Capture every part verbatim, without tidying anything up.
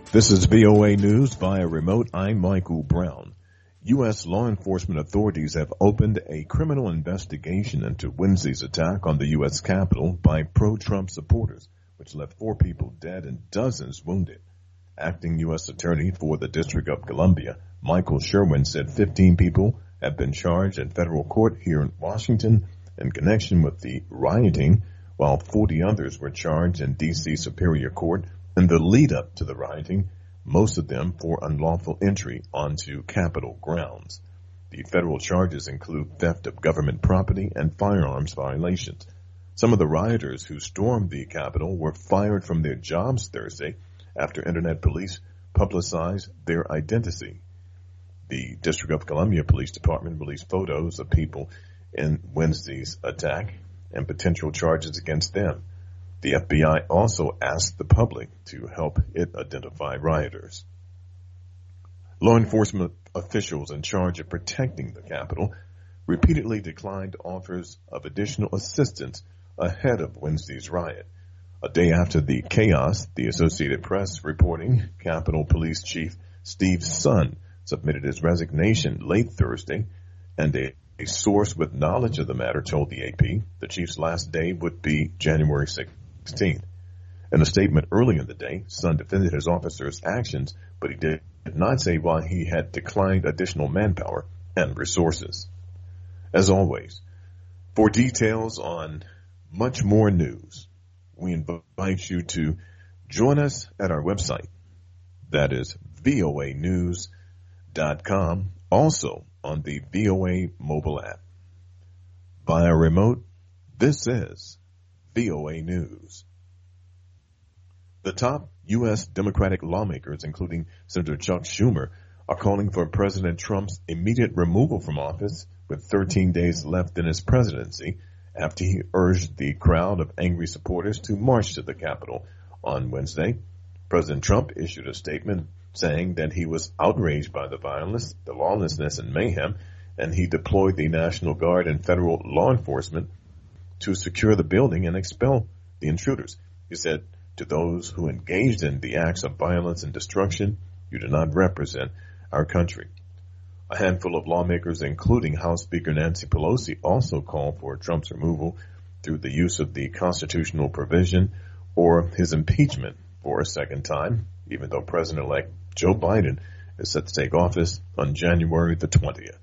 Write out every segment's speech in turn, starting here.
This is V O A News via remote. I'm Michael Brown. U S law enforcement authorities have opened a criminal investigation into Wednesday's attack on the U S Capitol by pro-Trump supporters, which left four people dead and dozens wounded. Acting U S Attorney for the District of Columbia, Michael Sherwin, said fifteen people have been charged in federal court here in Washington in connection with the rioting, while forty others were charged in D C Superior Court in the lead up to the rioting, most of them for unlawful entry onto Capitol grounds. The federal charges include theft of government property and firearms violations. Some of the rioters who stormed the Capitol were fired from their jobs Thursday after Internet police publicized their identity. The District of Columbia Police Department released photos of people in Wednesday's attack and potential charges against them. The F B I also asked the public to help it identify rioters. Law enforcement officials in charge of protecting the Capitol repeatedly declined offers of additional assistance ahead of Wednesday's riot. A day after the chaos, the Associated Press reporting Capitol Police Chief Steve Sund submitted his resignation late Thursday, and a, a source with knowledge of the matter told the A P the chief's last day would be January sixteenth. In a statement early in the day, Sund defended his officers' actions, but he did not say why he had declined additional manpower and resources. As always, for details on much more news, we invite you to join us at our website. That is V O A news dot com, also on the V O A mobile app. Via remote, this is V O A News. The top U S Democratic lawmakers, including Senator Chuck Schumer, are calling for President Trump's immediate removal from office with thirteen days left in his presidency after he urged the crowd of angry supporters to march to the Capitol on Wednesday. President Trump issued a statement saying that he was outraged by the violence, the lawlessness, and mayhem, and he deployed the National Guard and federal law enforcement to secure the building and expel the intruders. He said, to those who engaged in the acts of violence and destruction, you do not represent our country. A handful of lawmakers, including House Speaker Nancy Pelosi, also called for Trump's removal through the use of the constitutional provision or his impeachment for a second time, even though President-elect Joe Biden is set to take office on January the twentieth.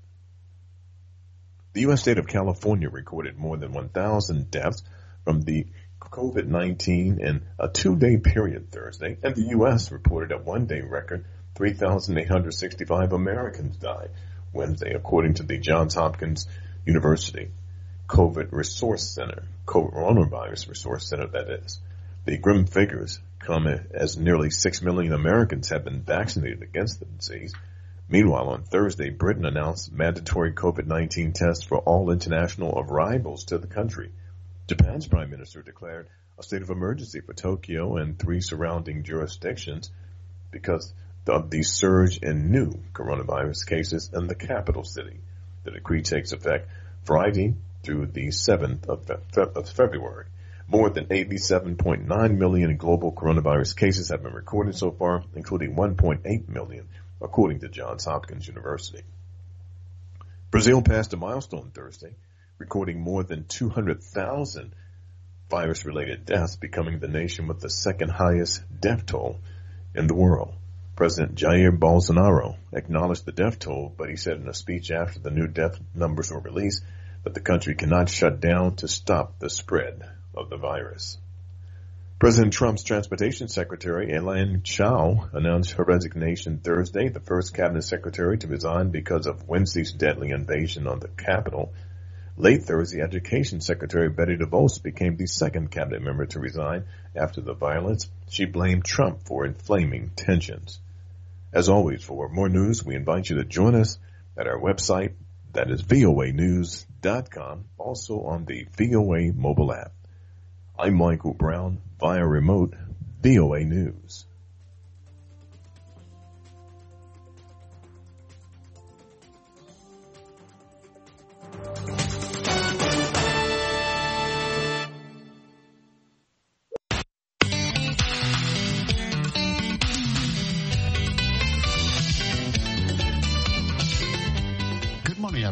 The U S state of California recorded more than one thousand deaths from the COVID nineteen in a two-day period Thursday, and the U S reported a one-day record three thousand eight hundred sixty-five Americans died Wednesday, according to the Johns Hopkins University COVID Resource Center, Coronavirus Resource Center, that is. The grim figures come as nearly six million Americans have been vaccinated against the disease. Meanwhile, on Thursday, Britain announced mandatory COVID nineteen tests for all international arrivals to the country. Japan's prime minister declared a state of emergency for Tokyo and three surrounding jurisdictions because of the surge in new coronavirus cases in the capital city. The decree takes effect Friday through the seventh of February. More than eighty-seven point nine million global coronavirus cases have been recorded so far, including one point eight million, according to Johns Hopkins University. Brazil passed a milestone Thursday, recording more than two hundred thousand virus-related deaths, becoming the nation with the second highest death toll in the world. President Jair Bolsonaro acknowledged the death toll, but he said in a speech after the new death numbers were released that the country cannot shut down to stop the spread of the virus. President Trump's Transportation Secretary, Elaine Chao, announced her resignation Thursday, the first cabinet secretary to resign because of Wednesday's deadly invasion on the Capitol. Late Thursday, Education Secretary Betty DeVos became the second cabinet member to resign after the violence. She blamed Trump for inflaming tensions. As always, for more news, we invite you to join us at our website, that is V O A news dot com, also on the V O A mobile app. I'm Michael Brown, via remote, V O A News.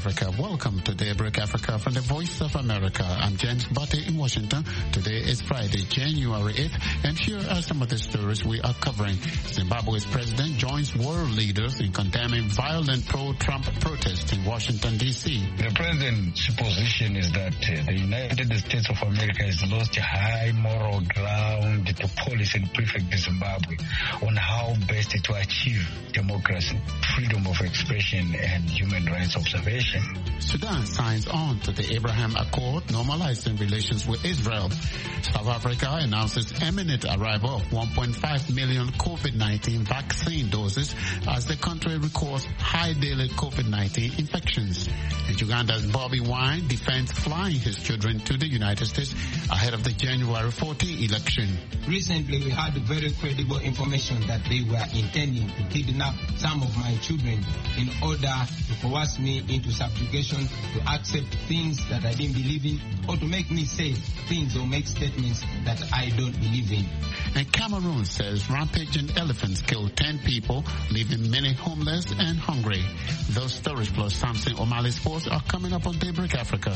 Africa. Welcome to Daybreak Africa from the Voice of America. I'm James Butte in Washington. Today is Friday, January eighth, and here are some of the stories we are covering. Zimbabwe's president joins world leaders in condemning violent pro-Trump protests in Washington, D C. The president's position is that uh, the United States of America has lost high moral ground to police and prefect Zimbabwe on how best to achieve democracy, freedom of expression, and human rights observation. Sudan signs on to the Abraham Accord, normalizing relations with Israel. South Africa announces imminent arrival of one point five million COVID nineteen vaccine doses as the country records high daily COVID nineteen infections. And Uganda's Bobby Wine defends flying his children to the United States ahead of the January fourteenth election. Recently, we had very credible information that they were intending to kidnap some of my children in order to coerce me into subjugation, to accept things that I didn't believe in, or to make me say things or make statements that I don't believe in. And Cameroon says rampaging elephants killed ten people, leaving many homeless and hungry. Those stories plus Samson O'Malley Sports are coming up on Daybreak Africa.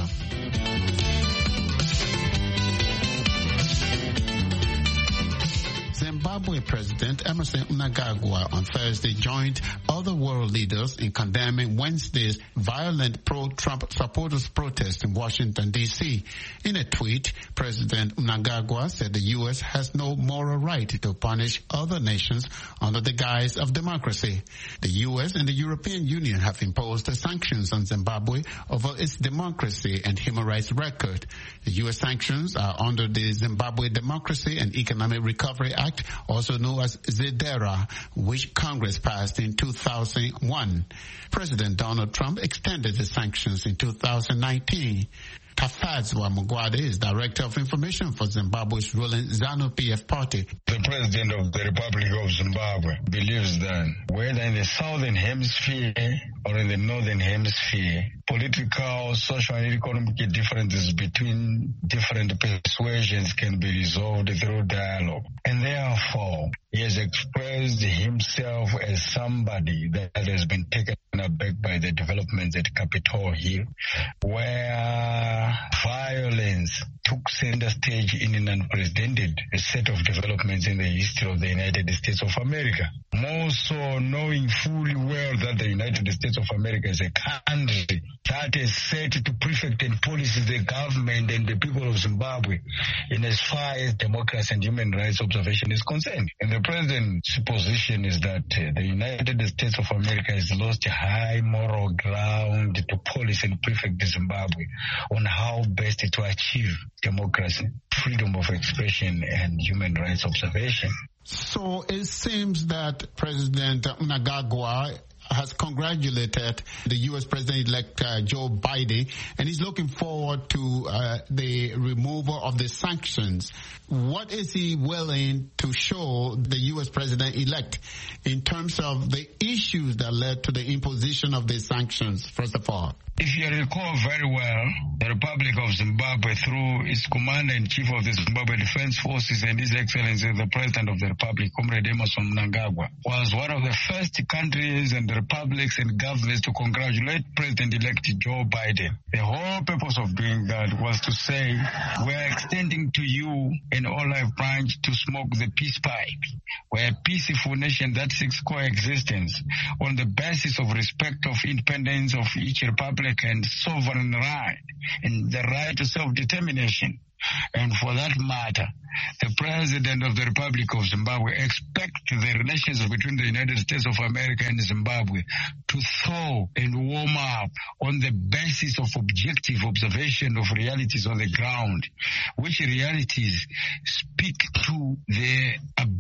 Zimbabwe President Emmerson Mnangagwa on Thursday joined other world leaders in condemning Wednesday's violent pro-Trump supporters protest in Washington, D C. In a tweet, President Mnangagwa said the U S has no moral right to punish other nations under the guise of democracy. The U S and the European Union have imposed sanctions on Zimbabwe over its democracy and human rights record. The U S sanctions are under the Zimbabwe Democracy and Economic Recovery Act, also known as ZEDERA, which Congress passed in two thousand one. President Donald Trump extended the sanctions in two thousand nineteen. Tafadzwa Mugwade is Director of Information for Zimbabwe's ruling ZANU-P F party. The President of the Republic of Zimbabwe believes that whether in the Southern Hemisphere or in the Northern Hemisphere, political, social, and economic differences between different persuasions can be resolved through dialogue. And therefore, he has expressed himself as somebody that has been taken aback by the developments at Capitol Hill, where violence took center stage in an unprecedented set of developments in the history of the United States of America. More so knowing fully well that the United States of America is a country that is set to prefect and police the government and the people of Zimbabwe in as far as democracy and human rights observation is concerned. And the president's position is that uh, the United States of America has lost high moral ground to police and prefect Zimbabwe on how best to achieve democracy, freedom of expression, and human rights observation. So it seems that President Mnangagwa has congratulated the U S President-elect uh, Joe Biden, and he's looking forward to uh, the removal of the sanctions. What is he willing to show the U S President-elect in terms of the issues that led to the imposition of the sanctions, first of all? If you recall very well, the Republic of Zimbabwe, through its Commander-in-Chief of the Zimbabwe Defense Forces and His Excellency the President of the Republic, Comrade Emmerson Mnangagwa, was one of the first countries and republics and governments to congratulate President-elect Joe Biden. The whole purpose of doing that was to say, we're extending to you an olive branch to smoke the peace pipe. We're a peaceful nation that seeks coexistence on the basis of respect of independence of each republic and sovereign right and the right to self-determination. And for that matter, the President of the Republic of Zimbabwe expects the relations between the United States of America and Zimbabwe to thaw and warm up on the basis of objective observation of realities on the ground, which realities speak to the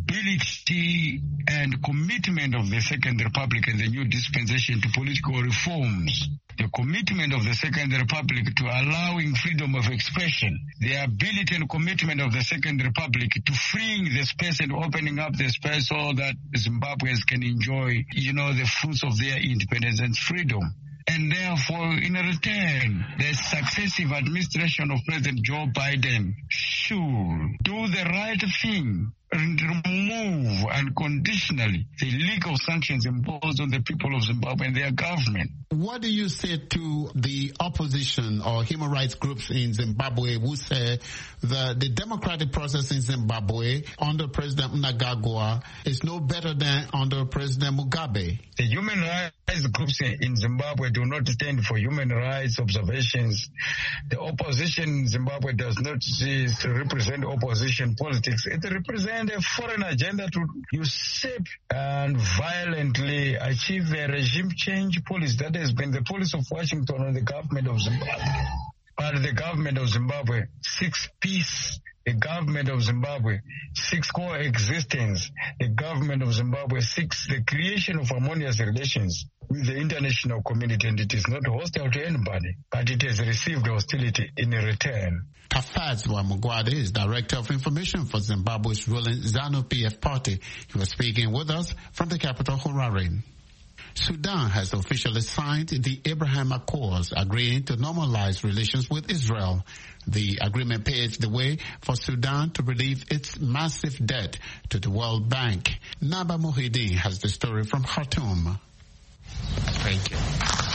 ability and commitment of the Second Republic and the new dispensation to political reforms. The commitment of the Second Republic to allowing freedom of expression, the ability and commitment of the Second Republic to freeing the space and opening up the space so that Zimbabweans can enjoy, you know, the fruits of their independence and freedom. And therefore, in return, the successive administration of President Joe Biden should do the right thing and remove unconditionally the legal sanctions imposed on the people of Zimbabwe and their government. What do you say to the opposition or human rights groups in Zimbabwe who say that the democratic process in Zimbabwe under President Mnangagwa is no better than under President Mugabe? The human rights groups in Zimbabwe do not stand for human rights observations. The opposition in Zimbabwe does not to represent opposition politics. It represents a foreign agenda to usurp and violently achieve a regime change policy. That has been the policy of Washington and the government of Zimbabwe. But the government of Zimbabwe seeks peace. The government of Zimbabwe seeks coexistence. The government of Zimbabwe seeks the creation of harmonious relations with the international community, and it is not hostile to anybody, but it has received hostility in return. Kafazwa Mugwade is Director of Information for Zimbabwe's ruling ZANU-P F party. He was speaking with us from the capital, Harare. Sudan has officially signed the Abraham Accords, agreeing to normalize relations with Israel. The agreement paves the way for Sudan to relieve its massive debt to the World Bank. Naba Muhyiddin has the story from Khartoum. Thank you.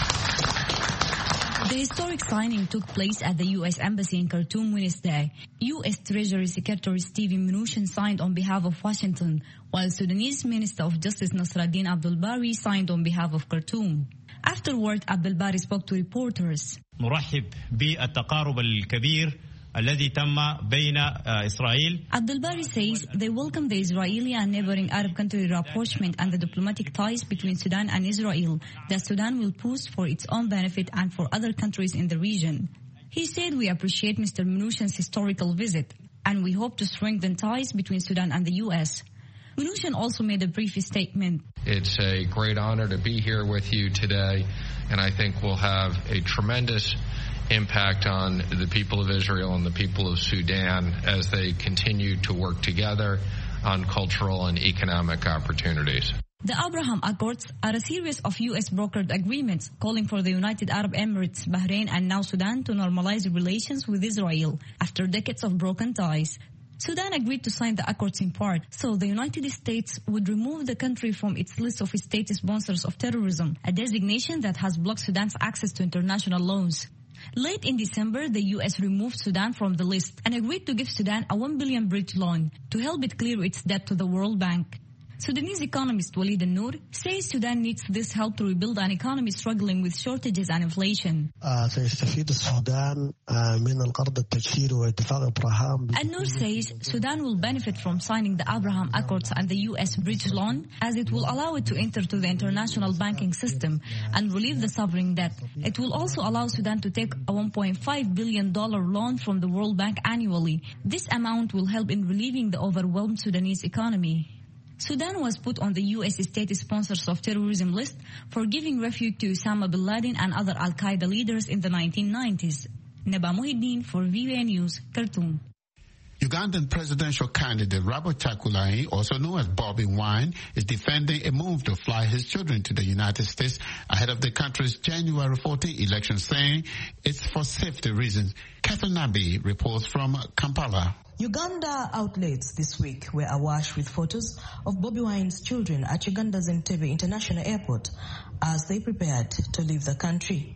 The historic signing took place at the U S Embassy in Khartoum Wednesday. U S Treasury Secretary Steven Mnuchin signed on behalf of Washington, while Sudanese Minister of Justice Nasraddin Abdul Bari signed on behalf of Khartoum. Afterward, Abdul Bari spoke to reporters. نرحب بالتقارب الكبير الذي تم بين إسرائيل. Abdul Bari says they welcome the Israeli and neighboring Arab country rapprochement and the diplomatic ties between Sudan and Israel that Sudan will push for its own benefit and for other countries in the region. He said, "We appreciate Mister Mnuchin's historical visit, and we hope to strengthen ties between Sudan and the U S" Mnuchin also made a brief statement. It's a great honor to be here with you today, and I think we'll have a tremendous impact on the people of Israel and the people of Sudan as they continue to work together on cultural and economic opportunities. The Abraham Accords are a series of U S brokered agreements calling for the United Arab Emirates, Bahrain, and now Sudan to normalize relations with Israel after decades of broken ties. Sudan agreed to sign the accords in part, so the United States would remove the country from its list of state sponsors of terrorism, a designation that has blocked Sudan's access to international loans. Late in December, the U S removed Sudan from the list and agreed to give Sudan a one billion dollars bridge loan to help it clear its debt to the World Bank. Sudanese economist Walid Al-Noor says Sudan needs this help to rebuild an economy struggling with shortages and inflation. سيستفيد السودان من القرض التجهيزي واتفاق إبراهام. Al-Noor says Sudan will benefit from signing the Abraham Accords and the U S bridge loan, as it will allow it to enter to the international banking system and relieve the sovereign debt. It will also allow Sudan to take a one point five billion dollars loan from the World Bank annually. This amount will help in relieving the overwhelmed Sudanese economy. Sudan was put on the U S state sponsors of terrorism list for giving refuge to Osama bin Laden and other Al-Qaeda leaders in the nineteen nineties. Naba Muhyiddin for V O A News, Khartoum. Ugandan presidential candidate Robert Kyagulanyi, also known as Bobi Wine, is defending a move to fly his children to the United States ahead of the country's January fourteenth election, saying it's for safety reasons. Catherine Nabi reports from Kampala. Uganda outlets this week were awash with photos of Bobi Wine's children at Uganda's Entebbe International Airport as they prepared to leave the country.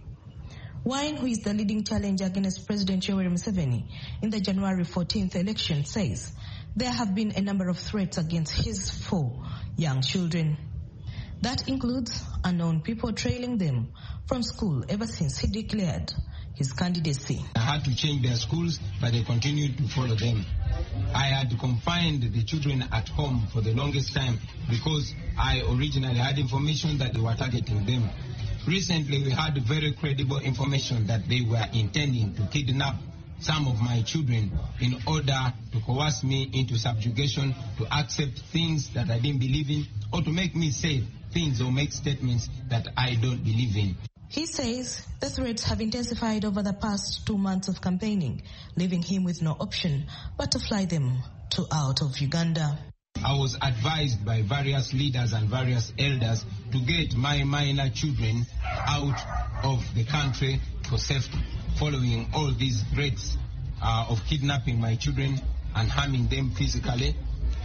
Wine, who is the leading challenger against President Yoweri Museveni in the January fourteenth election, says there have been a number of threats against his four young children. That includes unknown people trailing them from school ever since he declared his candidacy. I had to change their schools, but they continued to follow them. I had confined the children at home for the longest time because I originally had information that they were targeting them. Recently, we had very credible information that they were intending to kidnap some of my children in order to coerce me into subjugation, to accept things that I didn't believe in, or to make me say things or make statements that I don't believe in. He says the threats have intensified over the past two months of campaigning, leaving him with no option but to fly them to out of Uganda. I was advised by various leaders and various elders to get my minor children out of the country for safety, following all these threats uh, of kidnapping my children and harming them physically.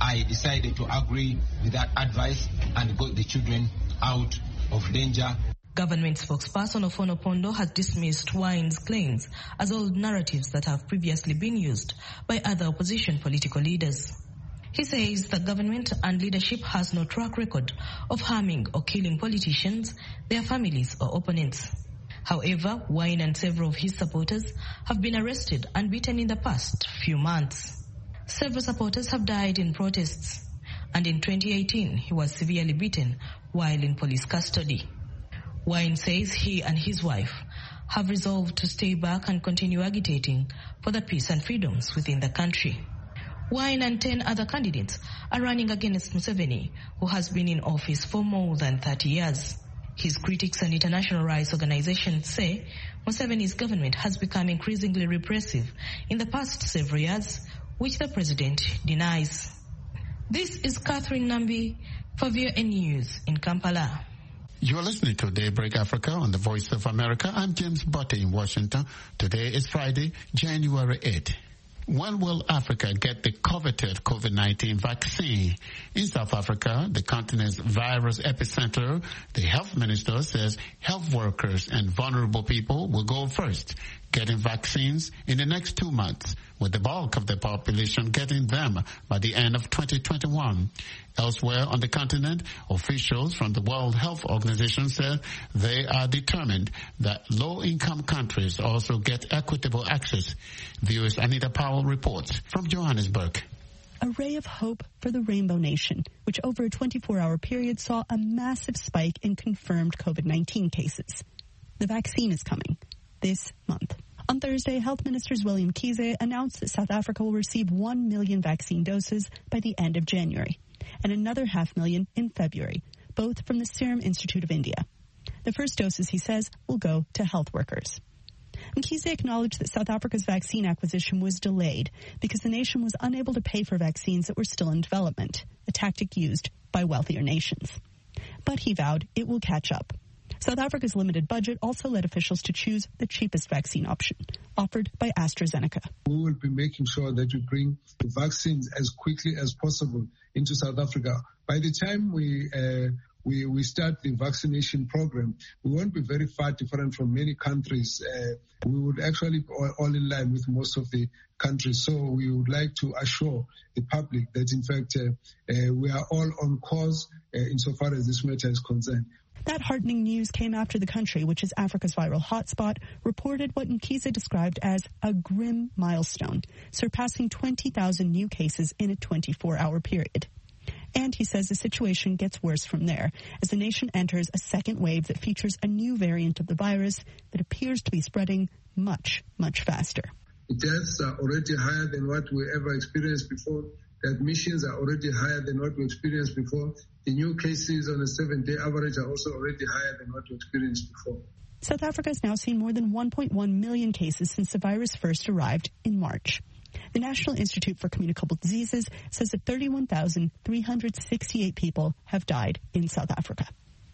I decided to agree with that advice and got the children out of danger. Government spokesperson Ofono Pondo has dismissed Wine's claims as old narratives that have previously been used by other opposition political leaders. He says the government and leadership has no track record of harming or killing politicians, their families or opponents. However, Wine and several of his supporters have been arrested and beaten in the past few months. Several supporters have died in protests, and in twenty eighteen he was severely beaten while in police custody. Wine says he and his wife have resolved to stay back and continue agitating for the peace and freedoms within the country. Wine and ten other candidates are running against Museveni, who has been in office for more than thirty years. His critics and international rights organizations say Museveni's government has become increasingly repressive in the past several years, which the president denies. This is Catherine Nambi for V O A News in Kampala. You're listening to Daybreak Africa on the Voice of America. I'm James Botte in Washington. Today is Friday, January eighth. When will Africa get the coveted COVID nineteen vaccine? In South Africa, the continent's virus epicenter, the health minister says health workers and vulnerable people will go first, getting vaccines in the next two months, with the bulk of the population getting them by the end of twenty twenty-one. Elsewhere on the continent, officials from the World Health Organization said they are determined that low-income countries also get equitable access. V O A's Anita Powell reports from Johannesburg. A ray of hope for the Rainbow Nation, which over a twenty-four hour period saw a massive spike in confirmed COVID nineteen cases. The vaccine is coming this month. On Thursday, Health Minister William Mkhize announced that South Africa will receive one million vaccine doses by the end of January, and another half million in February, both from the Serum Institute of India. The first doses, he says, will go to health workers. Mkhize acknowledged that South Africa's vaccine acquisition was delayed because the nation was unable to pay for vaccines that were still in development, a tactic used by wealthier nations. But he vowed it will catch up. South Africa's limited budget also led officials to choose the cheapest vaccine option, offered by AstraZeneca. We will be making sure that we bring the vaccines as quickly as possible into South Africa. By the time we uh, we, we start the vaccination program, we won't be very far different from many countries. Uh, we would actually be all, all in line with most of the countries. So we would like to assure the public that, in fact, uh, uh, we are all on course uh, insofar as this matter is concerned. That heartening news came after the country, which is Africa's viral hotspot, reported what Mkhize described as a grim milestone, surpassing twenty thousand new cases in a twenty-four hour period. And he says the situation gets worse from there, as the nation enters a second wave that features a new variant of the virus that appears to be spreading much, much faster. The deaths are already higher than what we ever experienced before. The admissions are already higher than what we experienced before. The new cases on a seven-day average are also already higher than what we experienced before. South Africa has now seen more than one point one million cases since the virus first arrived in March. The National Institute for Communicable Diseases says that thirty-one thousand three hundred sixty-eight people have died in South Africa.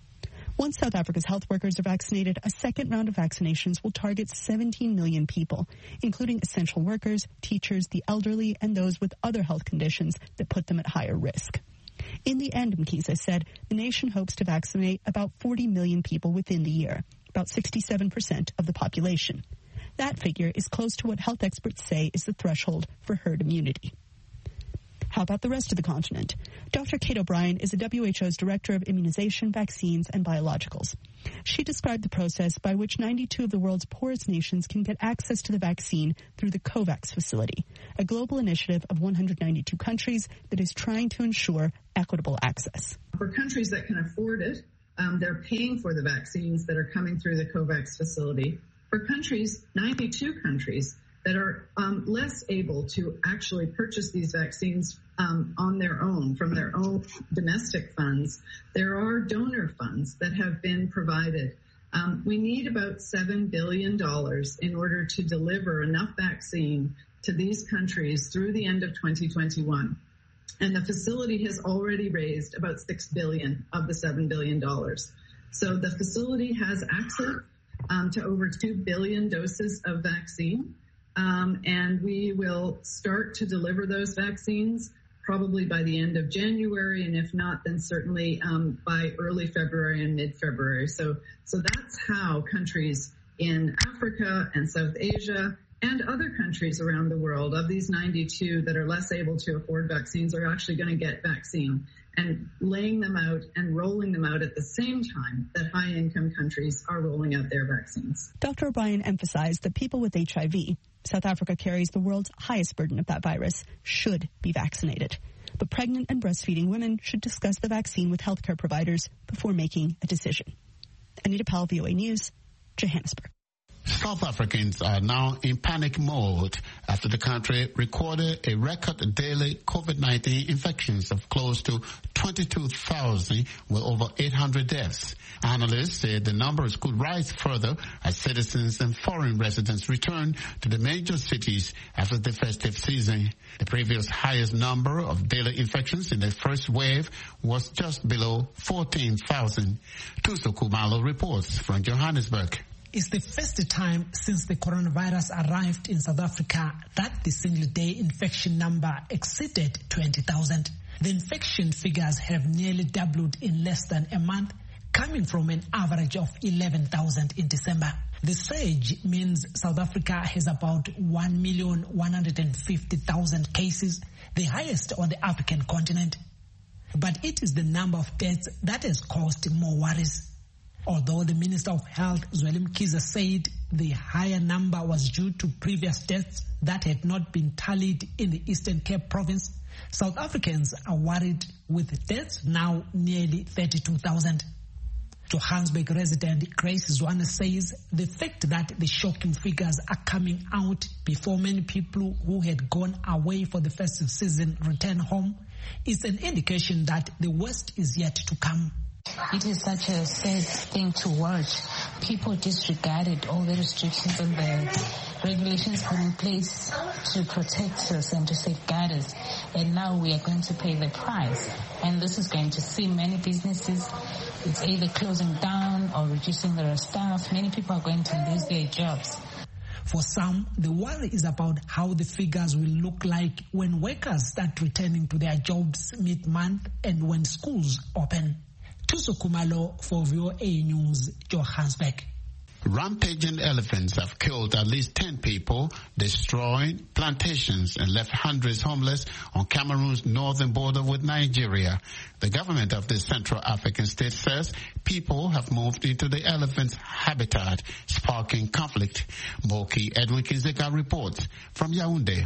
Once South Africa's health workers are vaccinated, a second round of vaccinations will target seventeen million people, including essential workers, teachers, the elderly, and those with other health conditions that put them at higher risk. In the end, Mkhize said, the nation hopes to vaccinate about forty million people within the year, about sixty-seven percent of the population. That figure is close to what health experts say is the threshold for herd immunity. How about the rest of the continent? Doctor Kate O'Brien is the W H O's Director of Immunization, Vaccines, and Biologicals. She described the process by which ninety-two of the world's poorest nations can get access to the vaccine through the COVAX facility, a global initiative of one hundred ninety-two countries that is trying to ensure equitable access. For countries that can afford it, um, they're paying for the vaccines that are coming through the COVAX facility. For countries, ninety-two countries, that are um, less able to actually purchase these vaccines um, on their own, from their own domestic funds, there are donor funds that have been provided. Um, we need about seven billion dollars in order to deliver enough vaccine to these countries through the end of twenty twenty-one. And the facility has already raised about six billion dollars of the seven billion dollars. So the facility has access um, to over two billion doses of vaccine. Um, and we will start to deliver those vaccines probably by the end of January, and if not, then certainly um, by early February and mid-February. So, so that's how countries in Africa and South Asia and other countries around the world, of these ninety-two that are less able to afford vaccines, are actually going to get vaccine, and laying them out and rolling them out at the same time that high-income countries are rolling out their vaccines. Doctor O'Brien emphasized that people with H I V, South Africa carries the world's highest burden of that virus, should be vaccinated. But pregnant and breastfeeding women should discuss the vaccine with healthcare providers before making a decision. Anita Powell, V O A News, Johannesburg. South Africans are now in panic mode after the country recorded a record daily COVID nineteen infections of close to twenty-two thousand with over eight hundred deaths. Analysts say the numbers could rise further as citizens and foreign residents return to the major cities after the festive season. The previous highest number of daily infections in the first wave was just below fourteen thousand. Tuso Kumalo reports from Johannesburg. It's the first time since the coronavirus arrived in South Africa that the single-day infection number exceeded twenty thousand. The infection figures have nearly doubled in less than a month, coming from an average of eleven thousand in December. The surge means South Africa has about one million one hundred fifty thousand cases, the highest on the African continent. But it is the number of deaths that has caused more worries. Although the Minister of Health, Zweli Mkhize, said the higher number was due to previous deaths that had not been tallied in the Eastern Cape province, South Africans are worried, with deaths now nearly thirty-two thousand. Johannesburg resident Grace Zwane says the fact that the shocking figures are coming out before many people who had gone away for the festive season return home is an indication that the worst is yet to come. It is such a sad thing to watch. People disregarded all the restrictions and the regulations put in place to protect us and to safeguard us. And now we are going to pay the price. And this is going to see many businesses, it's either closing down or reducing their staff. Many people are going to lose their jobs. For some, the worry is about how the figures will look like when workers start returning to their jobs mid-month and when schools open. Tuso Kumalo for V O A News, Johannesburg. Rampaging elephants have killed at least ten people, destroyed plantations and left hundreds homeless on Cameroon's northern border with Nigeria. The government of the Central African state says people have moved into the elephant's habitat, sparking conflict. Moki Edwin Kinzeka reports from Yaoundé.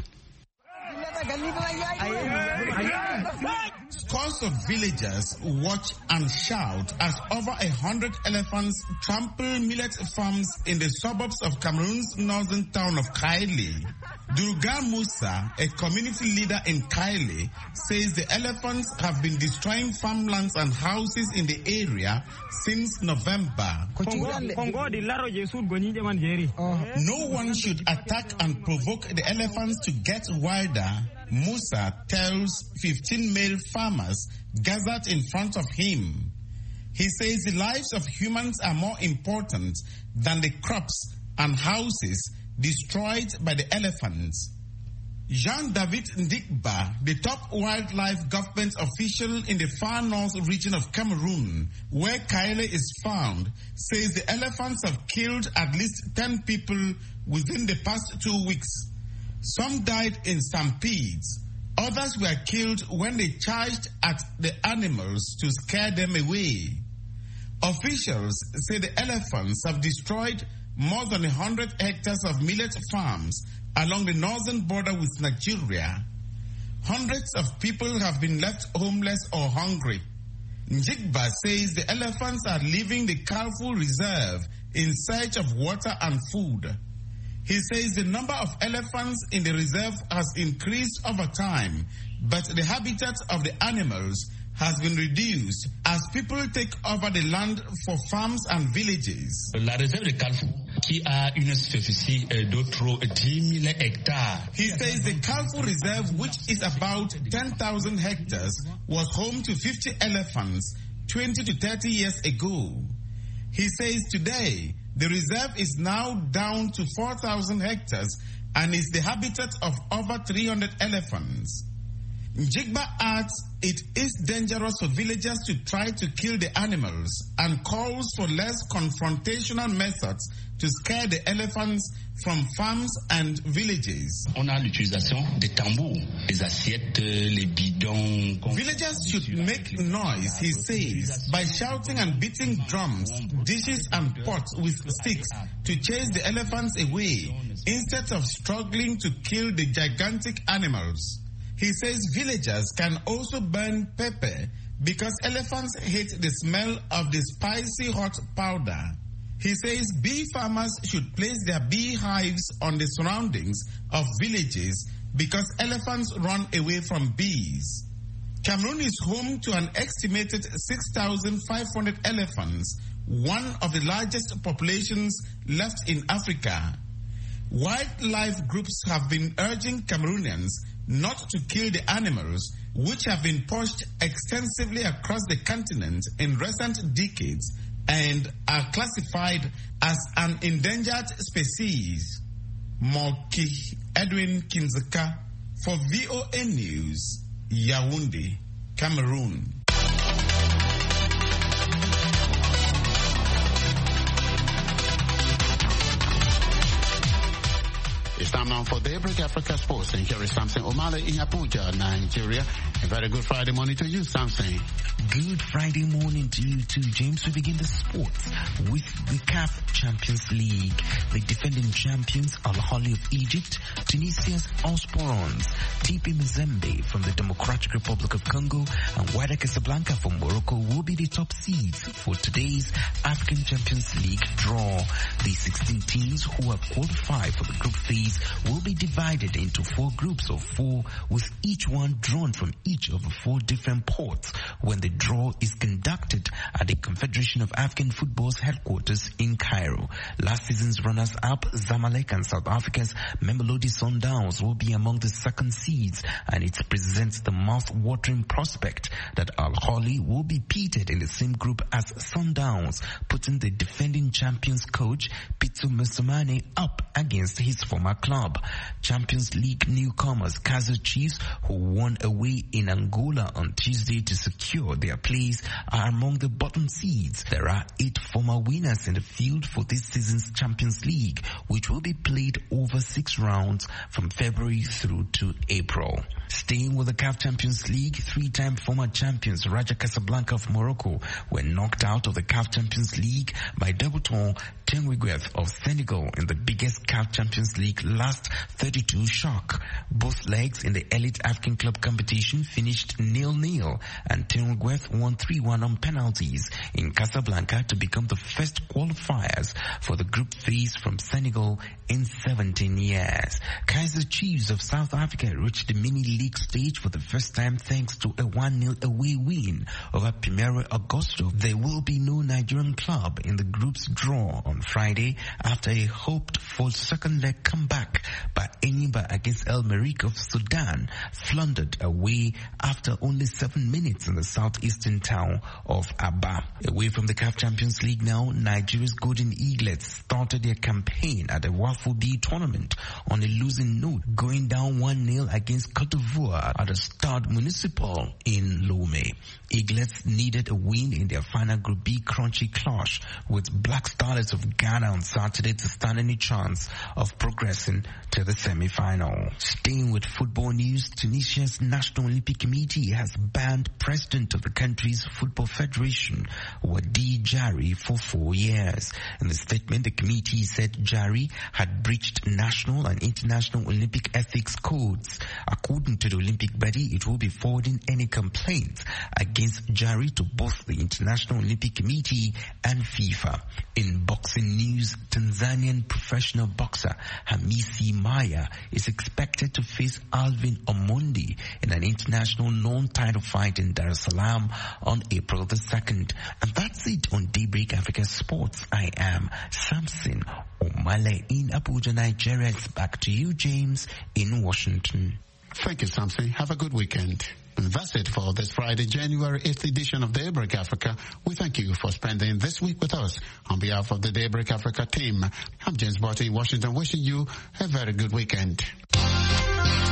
Scores of villagers watch and shout as over a hundred elephants trample millet farms in the suburbs of Cameroon's northern town of Kaili. Durga Musa, a community leader in Kaili, says the elephants have been destroying farmlands and houses in the area since November. No one should attack and provoke the elephants to get wilder, Musa tells fifteen male farmers gathered in front of him. He says the lives of humans are more important than the crops and houses destroyed by the elephants. Jean-David Ndikba, the top wildlife government official in the far north region of Cameroon, where Kaile is found, says the elephants have killed at least ten people within the past two weeks. Some died in stampedes. Others were killed when they charged at the animals to scare them away. Officials say the elephants have destroyed more than one hundred hectares of millet farms along the northern border with Nigeria. Hundreds of people have been left homeless or hungry. Njigba says the elephants are leaving the Carrefour Reserve in search of water and food. He says the number of elephants in the reserve has increased over time, but the habitat of the animals has been reduced as people take over the land for farms and villages. La réserve de Carrefour, qui a une superficie d'environ dix mille hectares. He says the Carrefour Reserve, which is about ten thousand hectares, was home to fifty elephants twenty to thirty years ago. He says today, the reserve is now down to four thousand hectares and is the habitat of over three hundred elephants. Njigba adds it is dangerous for villagers to try to kill the animals and calls for less confrontational methods to scare the elephants from farms and villages. On a l'utilisation des tambours, les assiettes, les bidons. Villagers should make noise, he says, by shouting and beating drums, dishes and pots with sticks to chase the elephants away instead of struggling to kill the gigantic animals. He says villagers can also burn pepper because elephants hate the smell of the spicy hot powder. He says bee farmers should place their beehives on the surroundings of villages because elephants run away from bees. Cameroon is home to an estimated six thousand five hundred elephants, one of the largest populations left in Africa. Wildlife groups have been urging Cameroonians not to kill the animals, which have been poached extensively across the continent in recent decades and are classified as an endangered species. Moki Edwin Kinzeka for V O A News, Yaoundé, Cameroon. It's time now for Daybreak Africa Sports, and here is Samson Omale in Abuja, Nigeria. A very good Friday morning to you, Samson. Good Friday morning to you too, James. We begin the sports with the C A F Champions League. The defending champions, Al Ahly of Egypt, Tunisia's Osporons, T P Mazembe from the Democratic Republic of Congo, and Wydad Casablanca from Morocco will be the top seeds for today's African Champions League draw. The sixteen teams who have qualified for the group phase will be divided into four groups of four, with each one drawn from each of the four different ports when the draw is conducted at the Confederation of African Football's headquarters in Cairo. Last season's runners-up, Zamalek and South Africa's Mamelodi Sundowns will be among the second seeds, and it presents the mouth-watering prospect that Al Ahly will be pitted in the same group as Sundowns, putting the defending champions coach Pitso Mosimane up against his former club. Champions League newcomers Kaizer Chiefs, who won away in Angola on Tuesday to secure their place, are among the bottom seeds. There are eight former winners in the field for this season's Champions League, which will be played over six rounds from February through to April. Staying with the C A F Champions League, three-time former champions Raja Casablanca of Morocco were knocked out of the C A F Champions League by Debutant Tenerife of Senegal in the biggest C A F Champions League last thirty-two shock. Both legs in the Elite African Club competition finished nil-nil, and Tenerife won three one on penalties in Casablanca to become the first qualifiers for the group phase from Senegal in seventeen years. Kaizer Chiefs of South Africa reached the mini-league stage for the first time thanks to a one nil away win over Primero Agosto. There will be no Nigerian club in the group's draw on Friday after a hoped-for second-leg comeback by Enyimba against El Merreikh of Sudan floundered away after only seven minutes in the southeastern town of Aba. Away from the C A F Champions League now, Nigeria's Golden Eaglets started their campaign at the Wafo B tournament on a losing note, going down one nil against Cote d'Ivoire at the Stade Municipal in Lomé. Eaglets needed a win in their final Group B crunchy clash with Black Starlets of Ghana on Saturday to stand any chance of progressing to the semi-final. Staying with football news, Tunisia's National Olympic Committee has banned President of the country's Football Federation, Wadi Jari, for four years. In the statement, the committee said Jari had breached national and international Olympic ethics codes. According to the Olympic body, it will be forwarding any complaints against Jari to both the International Olympic Committee and FIFA. In boxing news, Tanzanian professional boxer Hamisi Maya is expected to face Alvin Omondi in an international non-title fight in Dar es Salaam on April the second. And that's it on Daybreak Africa Sports. I am Samson Omale in Abuja, Nigeria. It's back to you, James, in Washington. Thank you, Samson. Have a good weekend. And that's it for this Friday, January eighth edition of Daybreak Africa. We thank you for spending this week with us. On behalf of the Daybreak Africa team, I'm James Barty in Washington, wishing you a very good weekend.